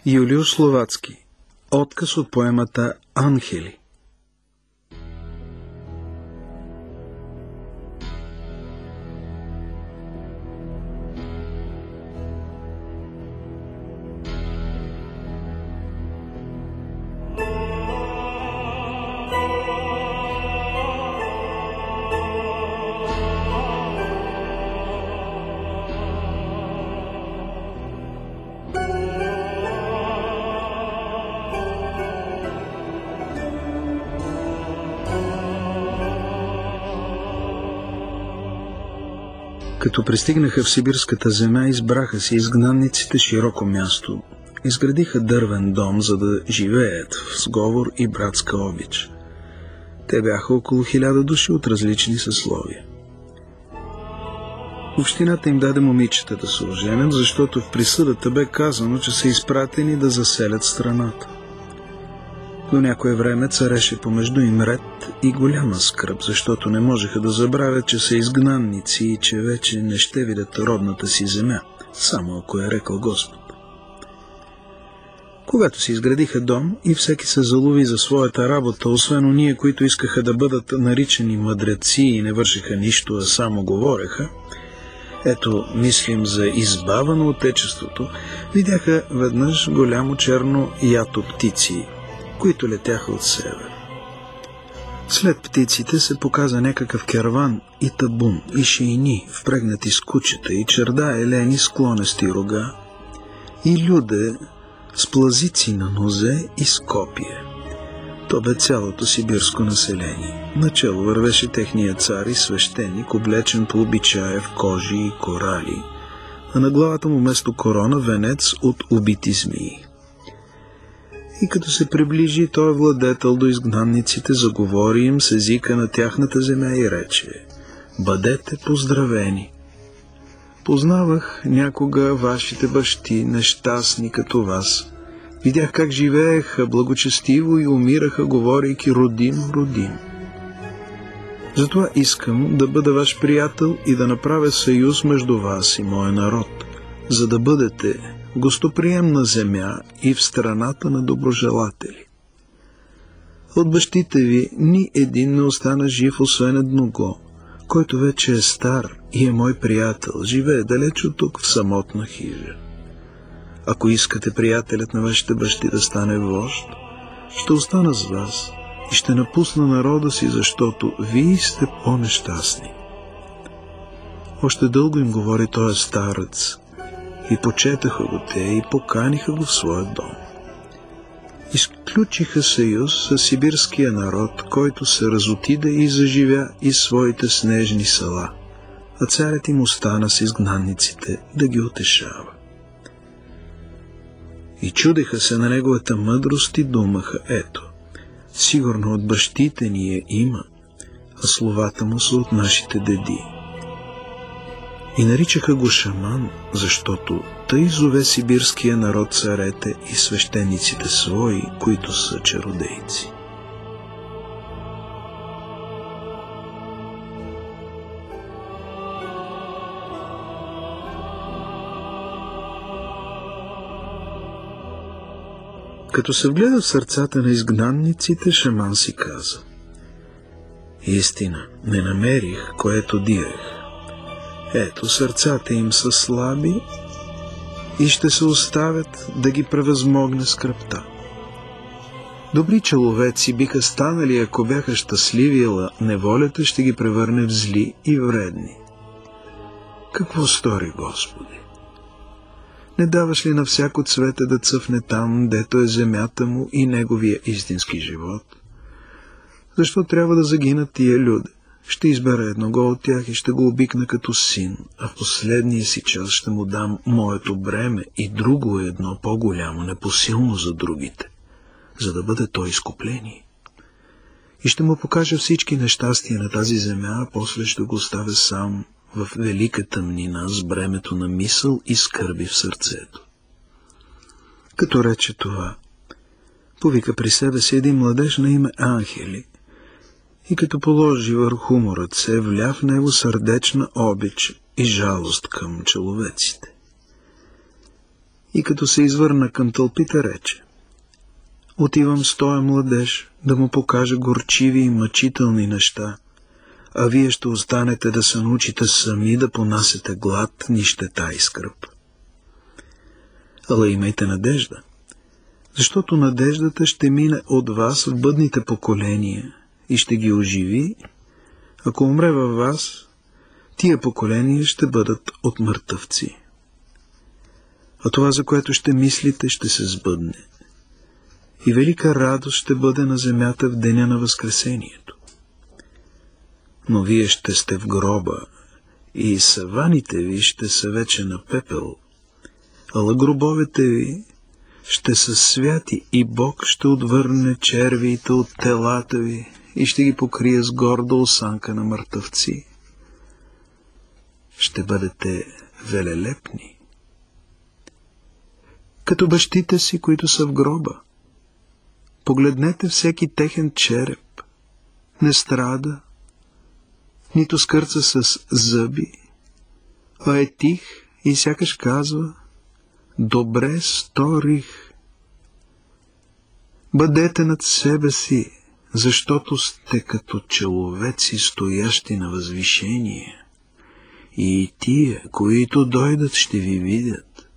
Юлиуш Словацки. Отказ от поемата «Анхели». Като пристигнаха в сибирската земя, избраха си изгнанниците широко място. Изградиха дървен дом, за да живеят в сговор и братска обич. Те бяха около 1000 души от различни съсловия. Общината им даде момичета да се оженят, защото в присъдата бе казано, че са изпратени да заселят страната. До някое време цареше помежду им ред и голяма скръб, защото не можеха да забравят, че са изгнанници и че вече не ще видят родната си земя, само ако е рекъл Господ. Когато си изградиха дом и всеки се залови за своята работа, освен ония, които искаха да бъдат наричани мъдреци и не вършиха нищо, а само говореха, ето, мислим за избава на отечеството, видяха веднъж голямо черно ято птици, които летяха от север. След птиците се показа някакъв керван и табун, и шейни, впрегнати с кучета, и черда елени с клонести рога, и люде с плазици на нозе и с копие. То бе цялото сибирско население. Начело вървеше техния цар и свещеник, облечен по обичая в кожи и корали, а на главата му вместо корона венец от убити змии. И като се приближи той владетел до изгнанниците, заговори им с езика на тяхната земя и рече: „Бъдете поздравени! Познавах някога вашите бащи, нещастни като вас. Видях как живееха благочестиво и умираха, говорейки родим, родим. Затова искам да бъда ваш приятел и да направя съюз между вас и моя народ, за да бъдете гостоприемна земя и в страната на доброжелатели. От бащите ви ни един не остана жив, освен едного, който вече е стар и е мой приятел, живее далеч от тук в самотна хижа. Ако искате приятелят на вашите бащи да стане вожд, ще остана с вас и ще напусна народа си, защото вие сте по-нещастни.“ Още дълго им говори този старец, и почетаха го те и поканиха го в своя дом. Изключиха съюз с сибирския народ, който се разотида и заживя из своите снежни села, а царят им остана с изгнанниците да ги утешава. И чудеха се на неговата мъдрост и думаха: „Ето, сигурно от бащите ни я има, а словата му са от нашите деди.“ И наричаха го шаман, защото тъй зове сибирския народ царете и свещениците свои, които са чародейци. Като се вгледа в сърцата на изгнанниците, шаман си каза: „Истина, не намерих, което дирех. Ето, сърцата им са слаби и ще се оставят да ги превъзмогне скръбта. Добри человеци биха станали, ако бяха щастливи, ала неволята ще ги превърне в зли и вредни. Какво стори, Господи? Не даваш ли на всяко цвете да цъфне там, дето е земята му и неговия истински живот? Защо трябва да загинат тия люде? Ще избера едного от тях и ще го обикна като син, а в последния си час ще му дам моето бреме и друго едно по-голямо, непосилно за другите, за да бъде той изкупление. И ще му покажа всички нещастия на тази земя, а после ще го оставя сам в велика тъмнина с бремето на мисъл и скърби в сърцето.“ Като рече това, повика при себе си един младеж на име Анхели, и като положи върху му ръце, вля в него сърдечна обич и жалост към човеците. и като се извърна към тълпите, рече: отивам с тоя младеж да му покажа горчиви и мъчителни неща, а вие ще останете да се научите сами да понасяте глад, нищета и скръб. Ала имайте надежда, защото надеждата ще мине от вас в бъдните поколения и ще ги оживи. Ако умре във вас, тия поколения ще бъдат от мъртъвци. А това, за което ще мислите, ще се сбъдне. И велика радост ще бъде на земята в деня на Възкресението. Но вие ще сте в гроба и саваните ви ще са вече на пепел, ала гробовете ви ще са святи и Бог ще отвърне червиите от телата ви и ще ги покрие с горда осанка на мъртъвци. Ще бъдете велелепни, като бащите си, които са в гроба. Погледнете всеки техен череп, не страда, нито скърца с зъби, а е тих и сякаш казва: добре сторих. Бъдете над себе си, защото сте като человеци, стоящи на възвишение, и тия, които дойдат, ще ви видят.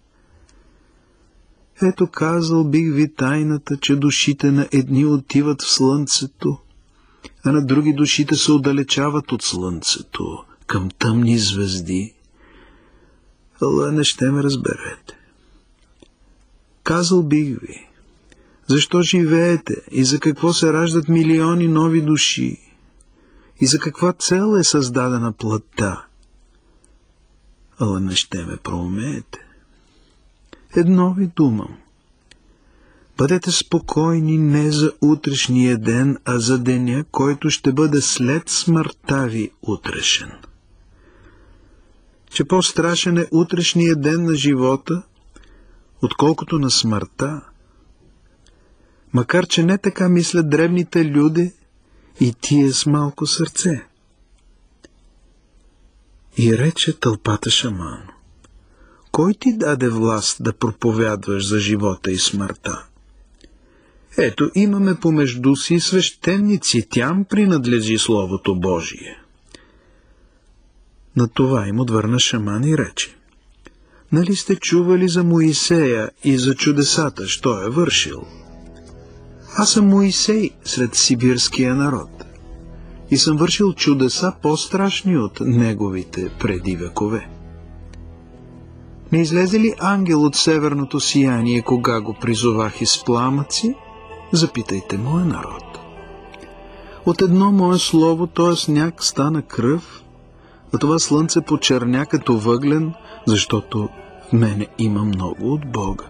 Ето, казал бих ви тайната, че душите на едни отиват в слънцето, а на други душите се отдалечават от слънцето, към тъмни звезди. Ала не ще ме разберете. Казал бих ви, защо живеете и за какво се раждат милиони нови души и за каква цел е създадена плътта. Ала не ще ме проумеете. Едно ви думам. Бъдете спокойни не за утрешния ден, а за деня, който ще бъде след смъртта ви утрешен. Че по-страшен е утрешния ден на живота, отколкото на смъртта. Макар че не така мислят древните люди и тие с малко сърце. И рече тълпата Шаман: кой ти даде власт да проповядваш за живота и смъртта? Ето, имаме помежду си свещеници, тям принадлежи Словото Божие. На това им отвърна Шаман и рече: нали сте чували за Моисея и за чудесата, що е вършил? Аз съм Моисей сред сибирския народ и съм вършил чудеса по-страшни от неговите преди векове. Не излезе ли ангел от северното сияние, кога го призовах из пламъци? Запитайте моя народ. От едно мое слово, тоя сняг стана кръв, а това слънце почерня като въглен, защото в мене има много от Бога.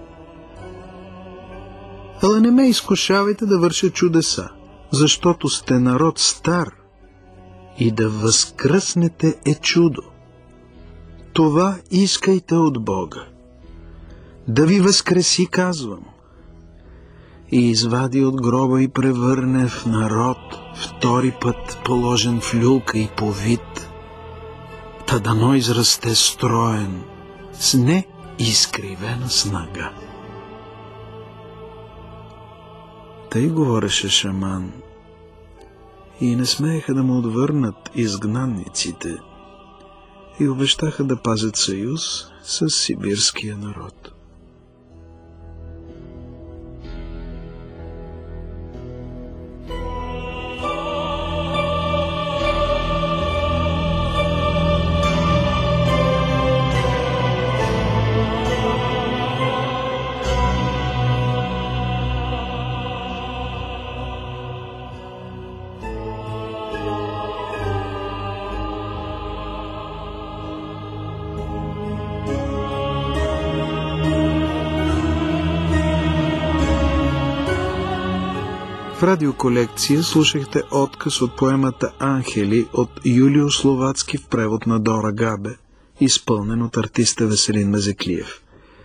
Ала не ме изкушавайте да върша чудеса, защото сте народ стар и да възкръснете е чудо. Това искайте от Бога. Да ви възкреси, казвам. И извади от гроба и превърне в народ, втори път положен в люлка и повит, та дано израсте строен, с не изкривена снага. Тъй говореше Шаман, и не смееха да му отвърнат изгнанниците, и обещаха да пазят съюз с сибирския народ. В радиоколекция слушахте отказ от поемата «Ангели» от Юлио Словацки в превод на Дора Габе, изпълнен от артиста Веселин Мезеклиев.